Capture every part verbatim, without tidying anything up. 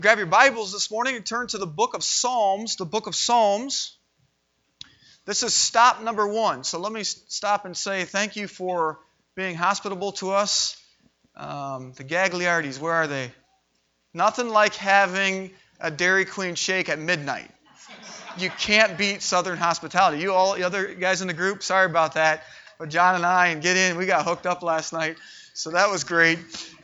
Grab your Bibles this morning and turn to the book of Psalms, the book of Psalms. This is stop number one. So let me stop and say thank you for being hospitable to us. Um, the Gagliardis, where are they? Nothing like having a Dairy Queen shake at midnight. You can't beat Southern hospitality. You all, the other guys in the group, sorry about that. But John and I, and get in, we got hooked up last night. So that was great.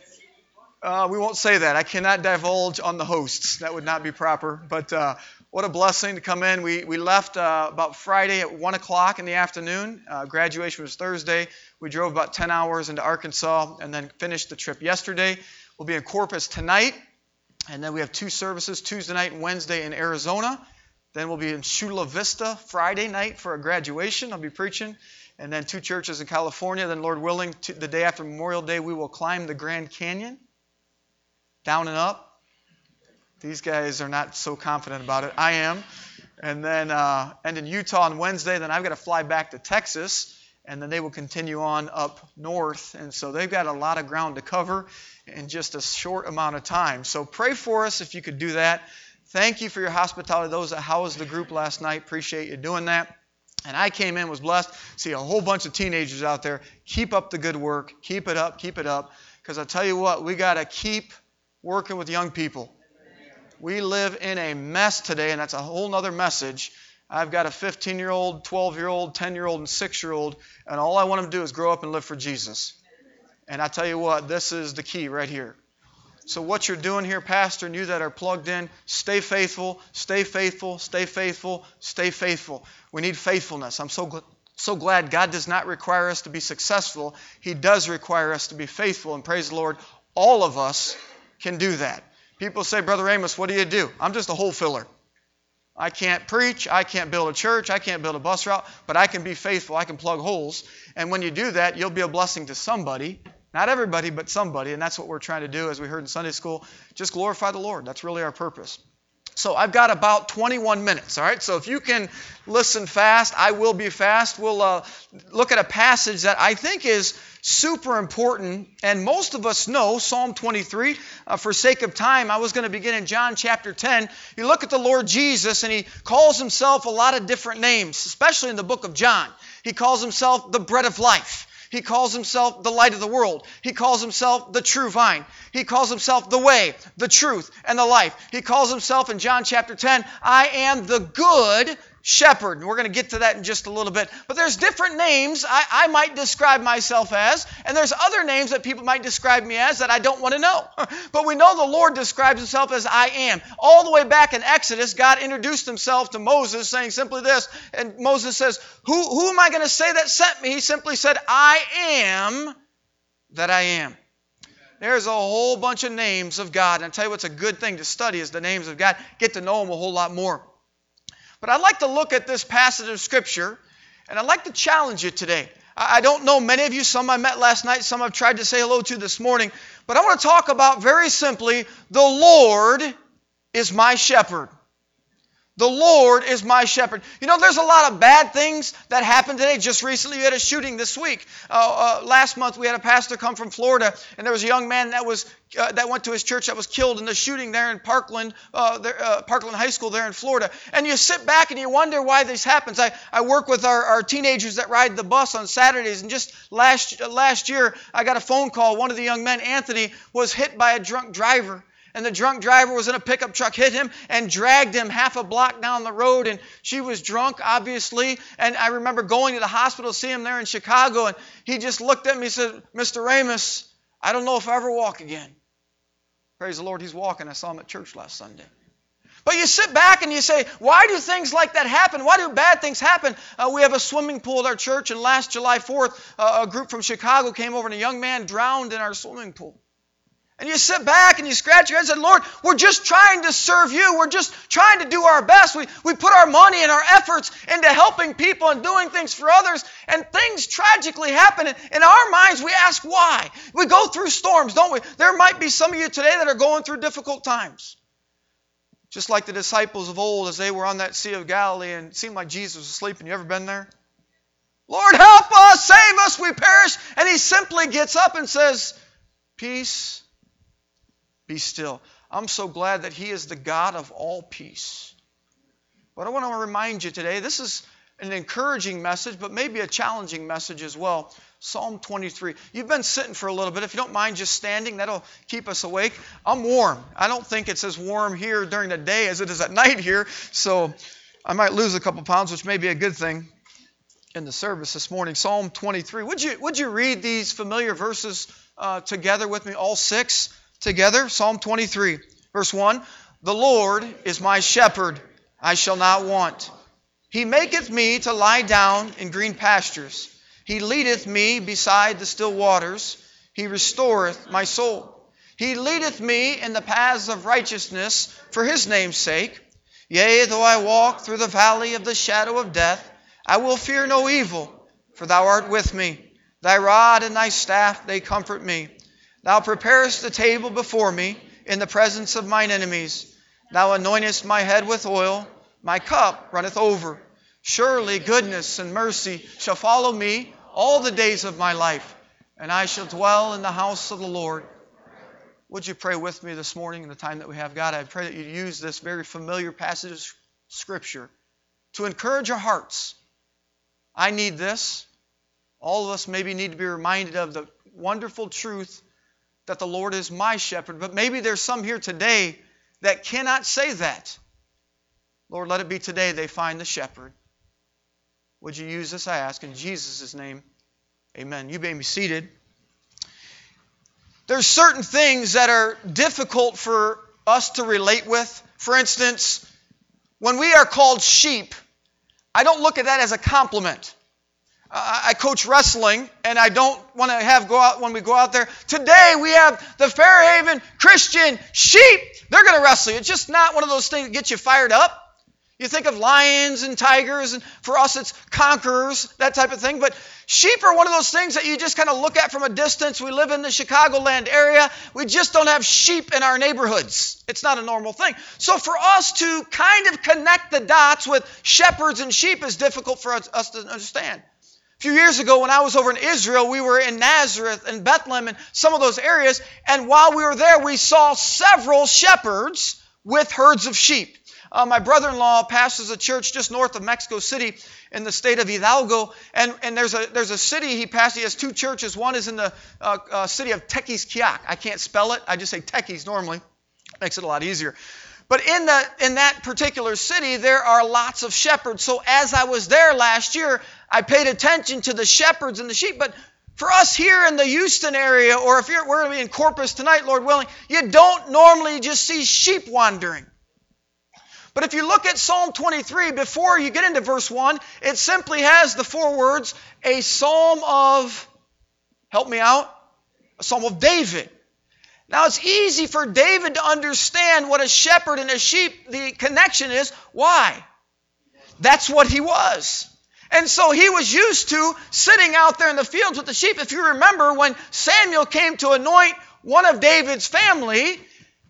Uh, we won't say that. I cannot divulge on the hosts. That would not be proper. But uh, what a blessing to come in. We we left uh, about Friday at one o'clock in the afternoon. Uh, graduation was Thursday. We drove about ten hours into Arkansas and then finished the trip yesterday. We'll be in Corpus tonight. And then we have two services, Tuesday night and Wednesday in Arizona. Then we'll be in Chula Vista Friday night for a graduation. I'll be preaching. And then two churches in California. Then, Lord willing, to, the day after Memorial Day, we will climb the Grand Canyon. Down and up. These guys are not so confident about it. I am. And then uh, and in Utah on Wednesday, then I've got to fly back to Texas, and then they will continue on up north. And so they've got a lot of ground to cover in just a short amount of time. So pray for us if you could do that. Thank you for your hospitality. Those that housed the group last night, appreciate you doing that. And I came in, was blessed. See a whole bunch of teenagers out there. Keep up the good work. Keep it up. Keep it up. Because I tell you what, we got to keep working with young people. We live in a mess today, and that's a whole other message. I've got a fifteen-year-old, twelve-year-old, ten-year-old, and six-year-old, and all I want them to do is grow up and live for Jesus. And I tell you what, this is the key right here. So what you're doing here, Pastor, and you that are plugged in, stay faithful, stay faithful, stay faithful, stay faithful. We need faithfulness. I'm so glad. So glad God does not require us to be successful. He does require us to be faithful, and praise the Lord, all of us can do that. People say, Brother Amos, what do you do? I'm just a hole filler. I can't preach. I can't build a church. I can't build a bus route. But I can be faithful. I can plug holes. And when you do that, you'll be a blessing to somebody. Not everybody, but somebody. And that's what we're trying to do, as we heard in Sunday school. Just glorify the Lord. That's really our purpose. So I've got about twenty-one minutes, all right? So if you can listen fast, I will be fast. We'll uh, look at a passage that I think is super important, and most of us know, Psalm twenty-three. Uh, for sake of time, I was going to begin in John chapter ten. You look at the Lord Jesus, and He calls Himself a lot of different names, especially in the book of John. He calls Himself the bread of life. He calls Himself the light of the world. He calls Himself the true vine. He calls Himself the way, the truth, and the life. He calls Himself in John chapter ten, I am the good shepherd. And we're going to get to that in just a little bit. But there's different names I, I might describe myself as, and there's other names that people might describe me as that I don't want to know. But we know the Lord describes Himself as I am. All the way back in Exodus, God introduced Himself to Moses saying simply this, and Moses says, who, who am I going to say that sent me? He simply said, I am that I am. There's a whole bunch of names of God. And I'll tell you what's a good thing to study is the names of God. Get to know Him a whole lot more. But I'd like to look at this passage of Scripture, and I'd like to challenge you today. I don't know many of you. Some I met last night. Some I've tried to say hello to this morning. But I want to talk about, very simply, the Lord is my shepherd. The Lord is my shepherd. You know, there's a lot of bad things that happened today. Just recently, we had a shooting this week. Uh, uh, last month, we had a pastor come from Florida, and there was a young man that was uh, that went to his church that was killed in the shooting there in Parkland, uh, there, uh, Parkland High School there in Florida. And you sit back and you wonder why this happens. I, I work with our, our teenagers that ride the bus on Saturdays, and just last uh, last year, I got a phone call. One of the young men, Anthony, was hit by a drunk driver. And the drunk driver was in a pickup truck, hit him, and dragged him half a block down the road. And she was drunk, obviously. And I remember going to the hospital to see him there in Chicago. And he just looked at me and said, Mister Amos, I don't know if I ever walk again. Praise the Lord, he's walking. I saw him at church last Sunday. But you sit back and you say, why do things like that happen? Why do bad things happen? Uh, we have a swimming pool at our church. And last July fourth, uh, a group from Chicago came over, and a young man drowned in our swimming pool. And you sit back and you scratch your head and say, Lord, we're just trying to serve you. We're just trying to do our best. We, we put our money and our efforts into helping people and doing things for others. And things tragically happen. In our minds, we ask why. We go through storms, don't we? There might be some of you today that are going through difficult times. Just like the disciples of old as they were on that Sea of Galilee and it seemed like Jesus was asleep. And you ever been there? Lord, help us, save us, we perish. And He simply gets up and says, peace, be still. I'm so glad that He is the God of all peace. But I want to remind you today, this is an encouraging message, but maybe a challenging message as well. Psalm twenty-three. You've been sitting for a little bit. If you don't mind just standing, that'll keep us awake. I'm warm. I don't think it's as warm here during the day as it is at night here, so I might lose a couple pounds, which may be a good thing in the service this morning. Psalm twenty-three. Would you, would you read these familiar verses uh, together with me, all six together? Psalm twenty-three, verse one. The Lord is my shepherd, I shall not want. He maketh me to lie down in green pastures. He leadeth me beside the still waters. He restoreth my soul. He leadeth me in the paths of righteousness for His name's sake. Yea, though I walk through the valley of the shadow of death, I will fear no evil, for Thou art with me. Thy rod and Thy staff, they comfort me. Thou preparest the table before me in the presence of mine enemies. Thou anointest my head with oil. My cup runneth over. Surely goodness and mercy shall follow me all the days of my life, and I shall dwell in the house of the Lord. Would you pray with me this morning in the time that we have? God, I pray that you use this very familiar passage of Scripture to encourage our hearts. I need this. All of us maybe need to be reminded of the wonderful truth that the Lord is my shepherd, but maybe there's some here today that cannot say that. Lord, let it be today they find the shepherd. Would you use this, I ask, in Jesus' name? Amen. You may be seated. There's certain things that are difficult for us to relate with. For instance, when we are called sheep, I don't look at that as a compliment. I coach wrestling, and I don't want to have go out when we go out there. Today we have the Fairhaven Christian sheep. They're going to wrestle you. It's just not one of those things that get you fired up. You think of lions and tigers, and for us it's conquerors, that type of thing. But sheep are one of those things that you just kind of look at from a distance. We live in the Chicagoland area. We just don't have sheep in our neighborhoods. It's not a normal thing. So for us to kind of connect the dots with shepherds and sheep is difficult for us, us to understand. A few years ago when I was over in Israel, we were in Nazareth and Bethlehem and some of those areas. And while we were there, we saw several shepherds with herds of sheep. Uh, my brother-in-law pastors a church just north of Mexico City in the state of Hidalgo. And, and there's a there's a city he pastors. He has two churches. One is in the uh, uh, city of Tequisquiac. I can't spell it. I just say Tequis normally. Makes it a lot easier. But in the in that particular city, there are lots of shepherds. So as I was there last year, I paid attention to the shepherds and the sheep. But for us here in the Houston area, or if you're, we're going to be in Corpus tonight, Lord willing, you don't normally just see sheep wandering. But if you look at Psalm twenty-three, before you get into verse one, it simply has the four words, a psalm of, help me out, a psalm of David. Now it's easy for David to understand what a shepherd and a sheep, the connection is. Why? That's what he was. And so he was used to sitting out there in the fields with the sheep. If you remember when Samuel came to anoint one of David's family,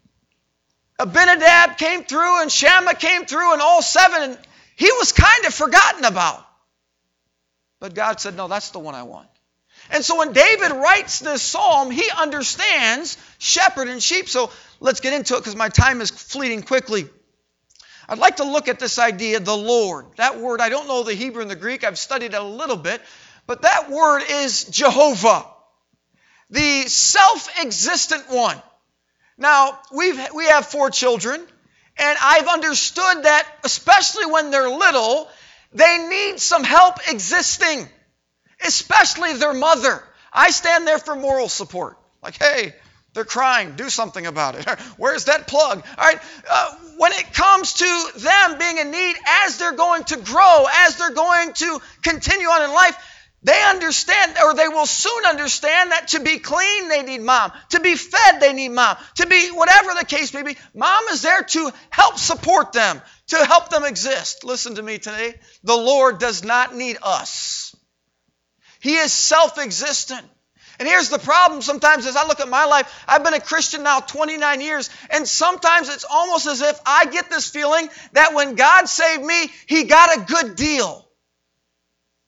Abinadab came through and Shammah came through and all seven, and he was kind of forgotten about. But God said, no, that's the one I want. And so when David writes this psalm, he understands shepherd and sheep. So let's get into it because my time is fleeting quickly. I'd like to look at this idea, the Lord. That word, I don't know the Hebrew and the Greek. I've studied it a little bit. But that word is Jehovah, the self-existent one. Now, we've, we have four children, and I've understood that, especially when they're little, they need some help existing, especially their mother. I stand there for moral support. Like, hey, they're crying. Do something about it. Where's that plug? All right. Uh, when it comes to them being in need, as they're going to grow, as they're going to continue on in life, they understand, or they will soon understand, that to be clean, they need mom. To be fed, they need mom. To be whatever the case may be, mom is there to help support them, to help them exist. Listen to me today. The Lord does not need us. He is self-existent. And here's the problem sometimes as I look at my life. I've been a Christian now twenty-nine years, and sometimes it's almost as if I get this feeling that when God saved me, He got a good deal.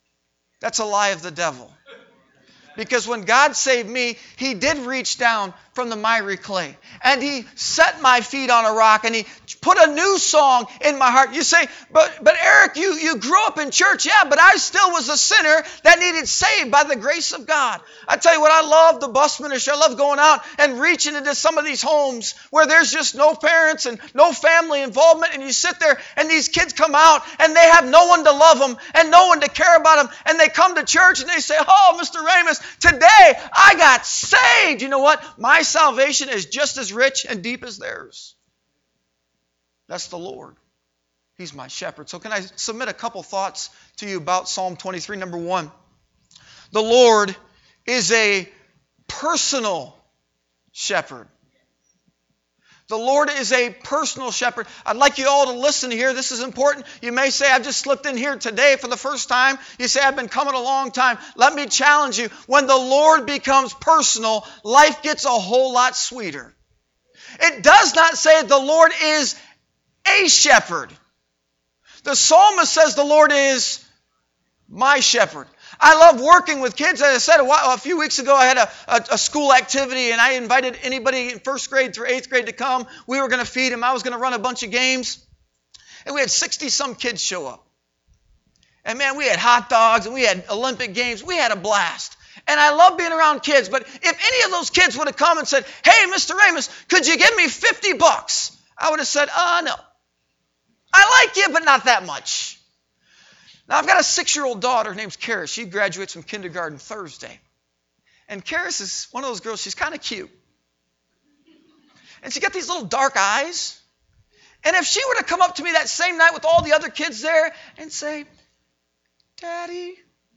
That's a lie of the devil. Because when God saved me, He did reach down from the miry clay. And he set my feet on a rock, and he put a new song in my heart. You say, but, but Eric, you, you grew up in church. Yeah, but I still was a sinner that needed saved by the grace of God. I tell you what, I love the bus ministry. I love going out and reaching into some of these homes where there's just no parents and no family involvement, and you sit there and these kids come out and they have no one to love them and no one to care about them, and they come to church and they say, oh, Mister Ramos, today I got saved. You know what? My salvation is just as rich and deep as theirs. That's the Lord. He's my shepherd. So can I submit a couple thoughts to you about Psalm twenty-three? Number one, the Lord is a personal shepherd. The Lord is a personal shepherd. I'd like you all to listen here. This is important. You may say, I've just slipped in here today for the first time. You say, I've been coming a long time. Let me challenge you. When the Lord becomes personal, life gets a whole lot sweeter. It does not say the Lord is a shepherd. The psalmist says the Lord is my shepherd. I love working with kids. As I said a, while, a few weeks ago, I had a, a, a school activity, and I invited anybody in first grade through eighth grade to come. We were going to feed them. I was going to run a bunch of games. And we had sixty-some kids show up. And man, we had hot dogs, and we had Olympic games. We had a blast. And I love being around kids. But if any of those kids would have come and said, hey, Mister Ramos, could you give me fifty bucks? I would have said, uh, no. I like you, but not that much. Now, I've got a six-year-old daughter. Her name's Karis. She graduates from kindergarten Thursday. And Karis is one of those girls, she's kind of cute. And she got these little dark eyes. And if she were to come up to me that same night with all the other kids there and say, Daddy,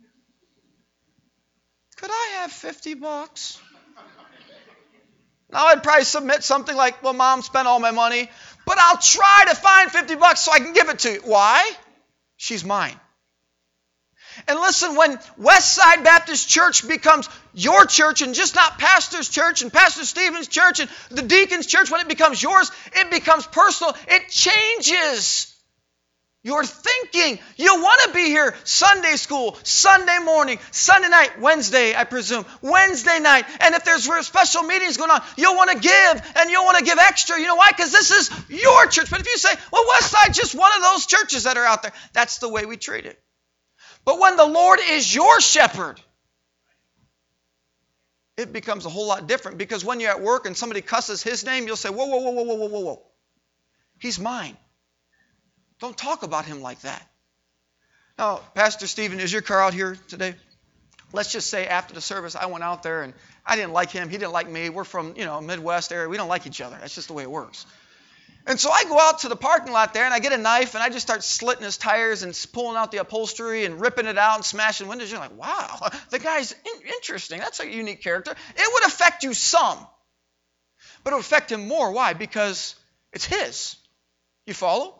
could I have fifty bucks? Now, I'd probably submit something like, well, Mom spent all my money, but I'll try to find fifty bucks so I can give it to you. Why? She's mine. And listen, when Westside Baptist Church becomes your church and just not Pastor's church and Pastor Stephen's church and the deacon's church, when it becomes yours, it becomes personal. It changes your thinking. You want to be here Sunday school, Sunday morning, Sunday night, Wednesday, I presume, Wednesday night. And if there's special meetings going on, you'll want to give and you'll want to give extra. You know why? Because this is your church. But if you say, well, Westside's just one of those churches that are out there, that's the way we treat it. But when the Lord is your shepherd, it becomes a whole lot different, because when you're at work and somebody cusses his name, you'll say, whoa, whoa, whoa, whoa, whoa, whoa, whoa. He's mine. Don't talk about him like that. Now, Pastor Stephen, is your car out here today? Let's just say after the service, I went out there and I didn't like him. He didn't like me. We're from, you know, Midwest area. We don't like each other. That's just the way it works. And so I go out to the parking lot there and I get a knife and I just start slitting his tires and pulling out the upholstery and ripping it out and smashing windows. You're like, wow, the guy's in- interesting. That's a unique character. It would affect you some, but it would affect him more. Why? Because it's his. You follow?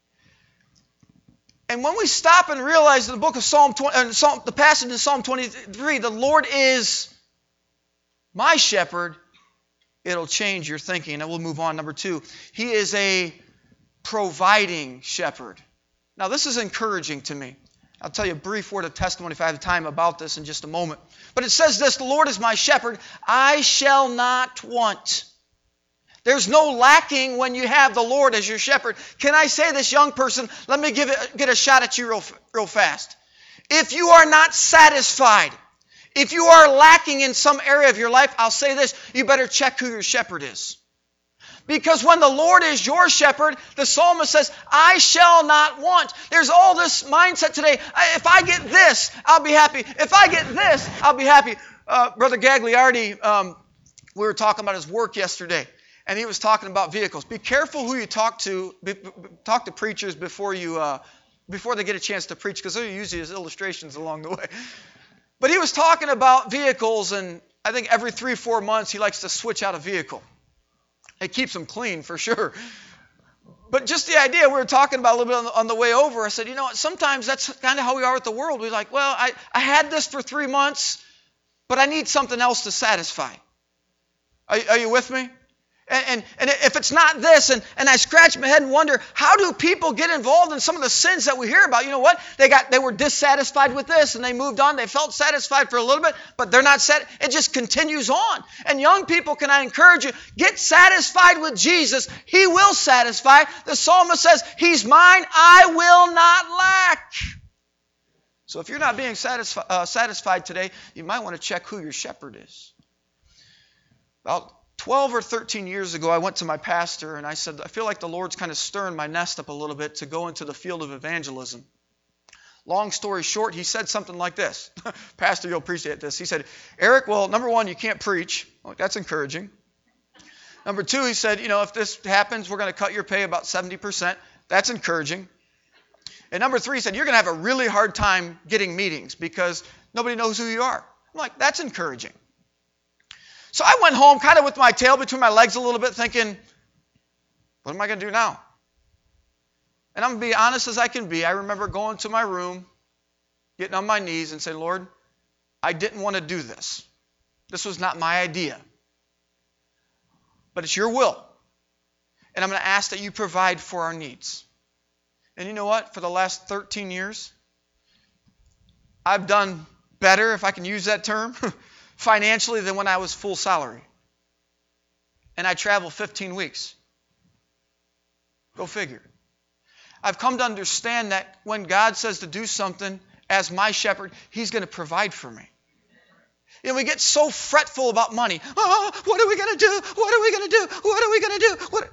And when we stop and realize in the book of Psalm, twenty, uh, Psalm, the passage in Psalm twenty-three, the Lord is my shepherd, it'll change your thinking. And we'll move on. Number two, he is a providing shepherd. Now, this is encouraging to me. I'll tell you a brief word of testimony if I have time about this in just a moment. But it says this, the Lord is my shepherd, I shall not want. There's no lacking when you have the Lord as your shepherd. Can I say this, young person? Let me give it, get a shot at you real, real fast. If you are not satisfied, if you are lacking in some area of your life, I'll say this, you better check who your shepherd is. Because when the Lord is your shepherd, the psalmist says, I shall not want. There's all this mindset today. If I get this, I'll be happy. If I get this, I'll be happy. Uh, Brother Gagliardi, um, we were talking about his work yesterday. And he was talking about vehicles. Be careful who you talk to. Be, talk to preachers before you uh, before they get a chance to preach, because they're usually his illustrations along the way. But he was talking about vehicles, and I think every three, four months he likes to switch out a vehicle. It keeps them clean for sure. But just the idea, we were talking about a little bit on the, on the way over. I said, you know what, sometimes that's kind of how we are with the world. We're like, well, I, I had this for three months, but I need something else to satisfy. Are, are you with me? And, and, and if it's not this, and, and I scratch my head and wonder, how do people get involved in some of the sins that we hear about? You know what? They got they were dissatisfied with this, and they moved on. They felt satisfied for a little bit, but they're not set. It just continues on. And young people, can I encourage you, get satisfied with Jesus. He will satisfy. The psalmist says, He's mine, I will not lack. So if you're not being satisfi- uh, satisfied today, you might want to check who your shepherd is. About twelve or thirteen years ago, I went to my pastor and I said, I feel like the Lord's kind of stirring my nest up a little bit to go into the field of evangelism. Long story short, he said something like this. Pastor, you'll appreciate this. He said, Eric, well, number one, you can't preach. Well, that's encouraging. Number two, he said, you know, if this happens, we're going to cut your pay about seventy percent. That's encouraging. And number three, he said, you're going to have a really hard time getting meetings because nobody knows who you are. I'm like, that's encouraging. So I went home kind of with my tail between my legs a little bit thinking, what am I going to do now? And I'm going to be honest as I can be. I remember going to my room, getting on my knees and saying, Lord, I didn't want to do this. This was not my idea. But it's your will. And I'm going to ask that you provide for our needs. And you know what? For the last thirteen years, I've done better, if I can use that term, financially than when I was full salary. And I travel fifteen weeks. Go figure. I've come to understand that when God says to do something as my shepherd, He's going to provide for me. You know, we get so fretful about money. Oh, what are we going to do? What are we going to do? What are we going to do? What?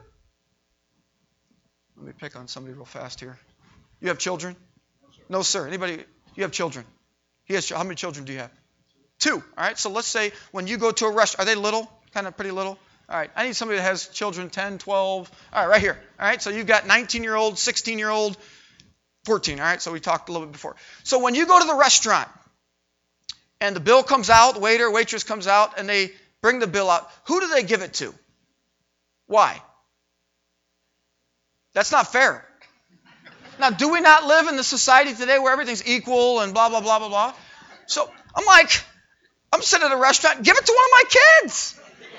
Let me pick on somebody real fast here. You have children? No, sir. Anybody? You have children? He has. How many children do you have? Two. All right. So let's say when you go to a restaurant, are they little? Kind of pretty little? All right. I need somebody that has children ten, twelve. All right, right here. All right. So you've got nineteen-year-old, sixteen-year-old, fourteen. All right. So we talked a little bit before. So when you go to the restaurant and the bill comes out, the waiter, waitress comes out, and they bring the bill out, who do they give it to? Why? That's not fair. Now, do we not live in the society today where everything's equal and blah, blah, blah, blah, blah? So I'm like, I'm sitting at a restaurant, give it to one of my kids.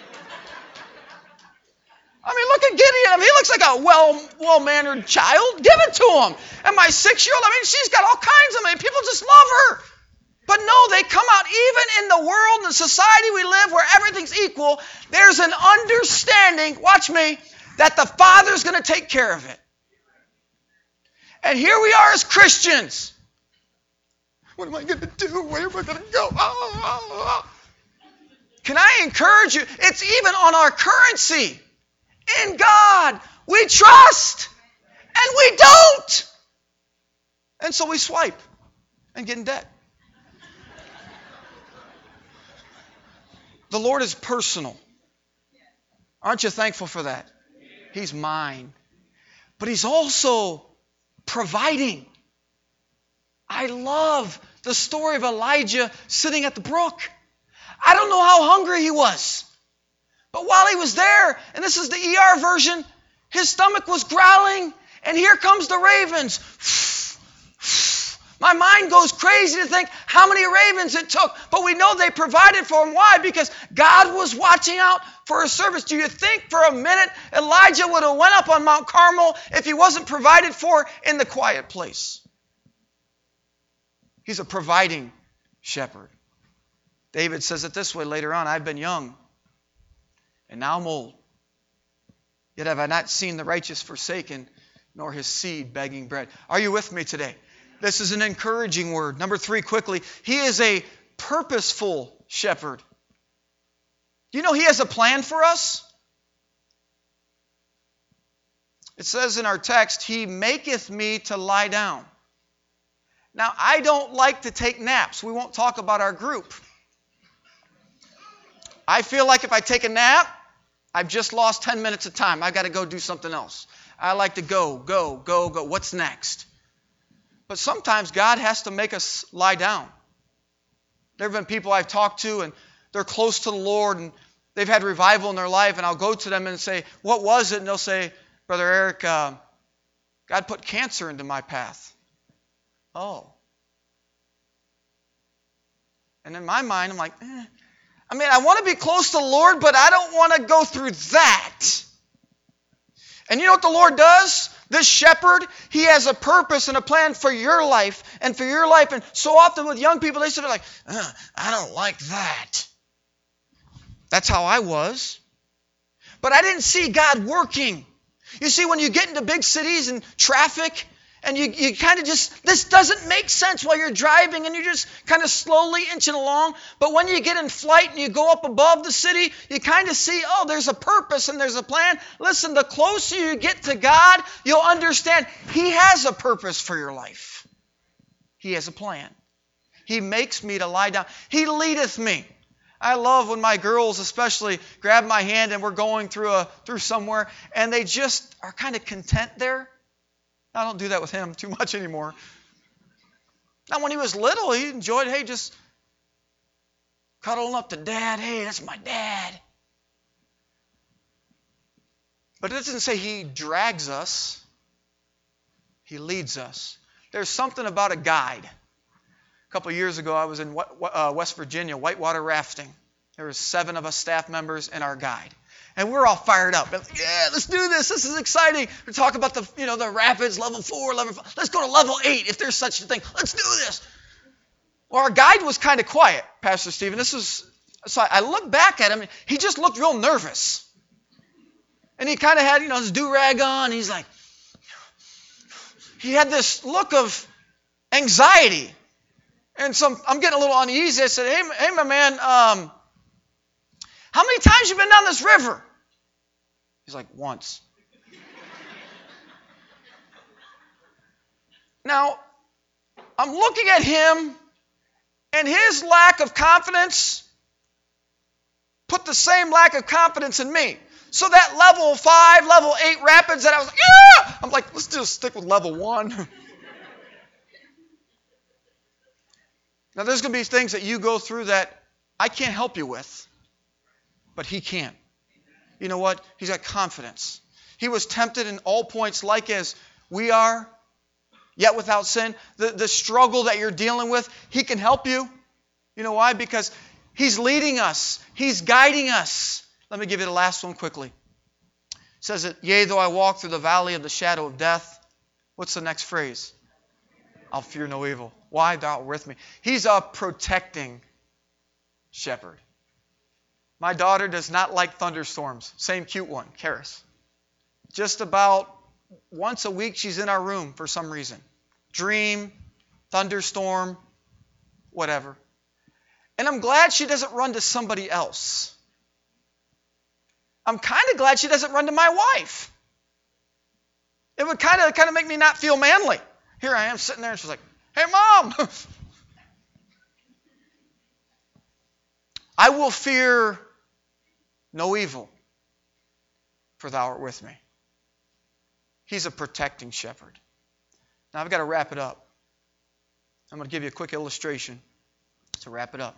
I mean, look at Gideon. I mean, he looks like a well, well-mannered child. Give it to him. And my six-year-old, I mean, she's got all kinds of, I mean, people just love her. But no, they come out, even in the world and the society we live where everything's equal, there's an understanding, watch me, that the Father's going to take care of it. And here we are as Christians. What am I going to do? Where am I going to go? Oh, oh, oh. Can I encourage you? It's even on our currency. In God, we trust, and we don't. And so we swipe and get in debt. The Lord is personal. Aren't you thankful for that? He's mine. But He's also providing. I love the story of Elijah sitting at the brook. I don't know how hungry he was. But while he was there, and this is the E R version, his stomach was growling, and here comes the ravens. My mind goes crazy to think how many ravens it took. But we know they provided for him. Why? Because God was watching out for His service. Do you think for a minute Elijah would have went up on Mount Carmel if he wasn't provided for in the quiet place? He's a providing shepherd. David says it this way later on, I've been young, and now I'm old. Yet have I not seen the righteous forsaken, nor his seed begging bread. Are you with me today? This is an encouraging word. Number three, quickly. He is a purposeful shepherd. Do you know He has a plan for us? It says in our text, He maketh me to lie down. Now, I don't like to take naps. We won't talk about our group. I feel like if I take a nap, I've just lost ten minutes of time. I've got to go do something else. I like to go, go, go, go. What's next? But sometimes God has to make us lie down. There have been people I've talked to, and they're close to the Lord, and they've had revival in their life, and I'll go to them and say, what was it? And they'll say, Brother Eric, uh, God put cancer into my path. Oh. And in my mind, I'm like, eh, I mean, I want to be close to the Lord, but I don't want to go through that. And you know what the Lord does? This shepherd, he has a purpose and a plan for your life and for your life. And so often with young people, they sort of like, uh, I don't like that. That's how I was. But I didn't see God working. You see, when you get into big cities and traffic, and you, you kind of just, this doesn't make sense while you're driving, and you're just kind of slowly inching along. But when you get in flight and you go up above the city, you kind of see, oh, there's a purpose and there's a plan. Listen, the closer you get to God, you'll understand He has a purpose for your life. He has a plan. He makes me to lie down. He leadeth me. I love when my girls especially grab my hand and we're going through a through somewhere, and they just are kind of content there. I don't do that with him too much anymore. Now, when he was little, he enjoyed, hey, just cuddling up to Dad. Hey, that's my dad. But it doesn't say He drags us. He leads us. There's something about a guide. A couple of years ago, I was in West Virginia, whitewater rafting. There were seven of us staff members and our guide. And we're all fired up. Yeah, let's do this. This is exciting. We're talking about the, you know, the rapids, level four, level five. Let's go to level eight if there's such a thing. Let's do this. Well, our guide was kind of quiet, Pastor Stephen. This was, so I looked back at him. He just looked real nervous. And he kind of had, you know, his do-rag on. He's like, he had this look of anxiety. And so I'm getting a little uneasy. I said, hey, hey my man, um, how many times you been down this river? He's like, once. Now, I'm looking at him, and his lack of confidence put the same lack of confidence in me. So that level five, level eight rapids that I was like, yeah! I'm like, let's just stick with level one. Now, there's going to be things that you go through that I can't help you with. But He can. You know what? He's got confidence. He was tempted in all points like as we are, yet without sin. The, the struggle that you're dealing with, He can help you. You know why? Because He's leading us. He's guiding us. Let me give you the last one quickly. It says that, yea, though I walk through the valley of the shadow of death. What's the next phrase? I'll fear no evil. Why? Thou art with me. He's a protecting shepherd. My daughter does not like thunderstorms. Same cute one, Karis. Just about once a week she's in our room for some reason. Dream, thunderstorm, whatever. And I'm glad she doesn't run to somebody else. I'm kind of glad she doesn't run to my wife. It would kind of kind of make me not feel manly. Here I am sitting there and she's like, hey, Mom. I will fear no evil, for Thou art with me. He's a protecting shepherd. Now I've got to wrap it up. I'm going to give you a quick illustration to wrap it up.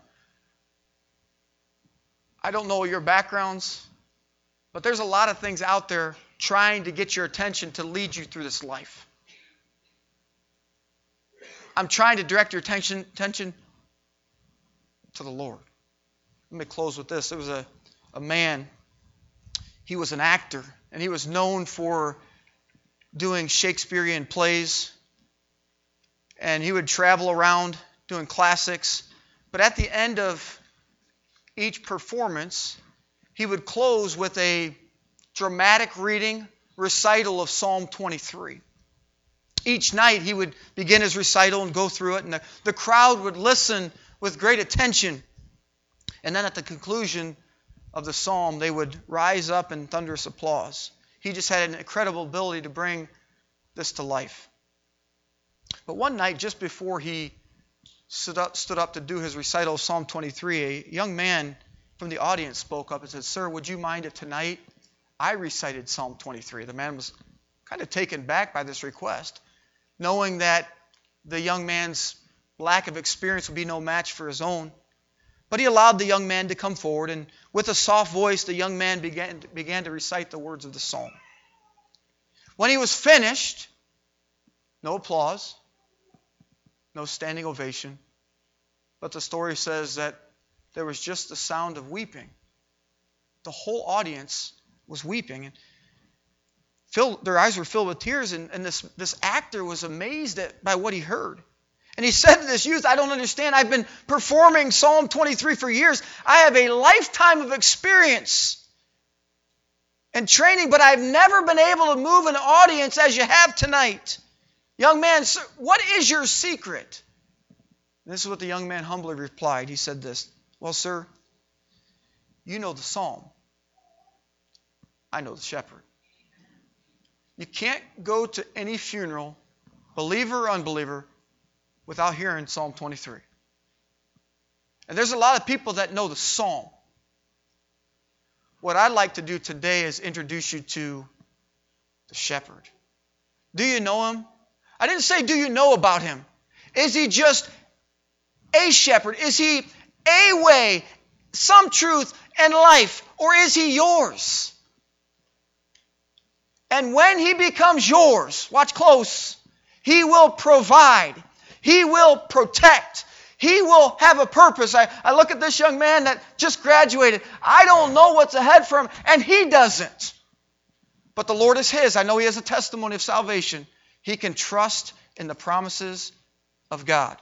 I don't know your backgrounds, but there's a lot of things out there trying to get your attention to lead you through this life. I'm trying to direct your attention, attention to the Lord. Let me close with this. There was a, a man, he was an actor, and he was known for doing Shakespearean plays. And he would travel around doing classics. But at the end of each performance, he would close with a dramatic reading, recital of Psalm twenty-three. Each night he would begin his recital and go through it, and the, the crowd would listen with great attention. And then at the conclusion of the psalm, they would rise up in thunderous applause. He just had an incredible ability to bring this to life. But one night, just before he stood up, stood up to do his recital of Psalm twenty-three, a young man from the audience spoke up and said, "Sir, would you mind if tonight I recited Psalm twenty-three?" The man was kind of taken back by this request, knowing that the young man's lack of experience would be no match for his own. But he allowed the young man to come forward, and with a soft voice, the young man began, began to recite the words of the psalm. When he was finished, no applause, no standing ovation, but the story says that there was just the sound of weeping. The whole audience was weeping. And filled, their eyes were filled with tears, and, and this, this actor was amazed at, by what he heard. And he said to this youth, I don't understand. I've been performing Psalm twenty-three for years. I have a lifetime of experience and training, but I've never been able to move an audience as you have tonight. Young man, sir, what is your secret? And this is what the young man humbly replied. He said this, well, sir, you know the psalm. I know the shepherd. You can't go to any funeral, believer or unbeliever, without hearing Psalm twenty-three. And there's a lot of people that know the psalm. What I'd like to do today is introduce you to the shepherd. Do you know him? I didn't say do you know about him. Is he just a shepherd? Is he a way, some truth, and life? Or is he yours? And when he becomes yours, watch close, he will provide. He will protect. He will have a purpose. I, I look at this young man that just graduated. I don't know what's ahead for him, and he doesn't. But the Lord is his. I know he has a testimony of salvation. He can trust in the promises of God.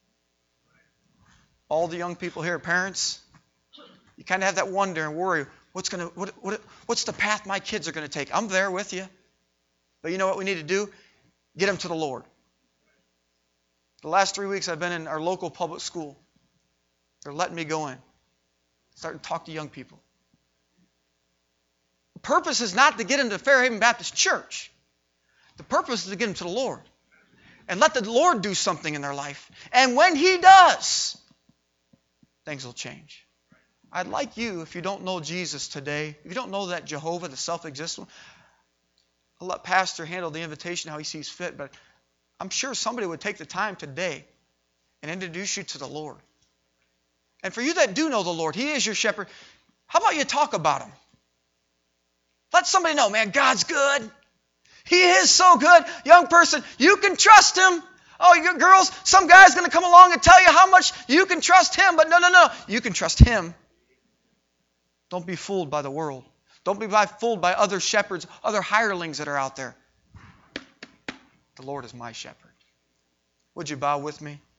All the young people here, parents, you kind of have that wonder and worry. What's going to what, what what's the path my kids are going to take? I'm there with you. But you know what we need to do? Get them to the Lord. The last three weeks I've been in our local public school. They're letting me go in. Starting to talk to young people. The purpose is not to get them to Fairhaven Baptist Church. The purpose is to get them to the Lord. And let the Lord do something in their life. And when He does, things will change. I'd like you, if you don't know Jesus today, if you don't know that Jehovah, the self-existent one, I'll let Pastor handle the invitation how he sees fit, but I'm sure somebody would take the time today and introduce you to the Lord. And for you that do know the Lord, He is your shepherd, how about you talk about Him? Let somebody know, man, God's good. He is so good. Young person, you can trust Him. Oh, you girls, some guy's going to come along and tell you how much you can trust him. But no, no, no. You can trust Him. Don't be fooled by the world. Don't be fooled by other shepherds, other hirelings that are out there. The Lord is my shepherd. Would you bow with me?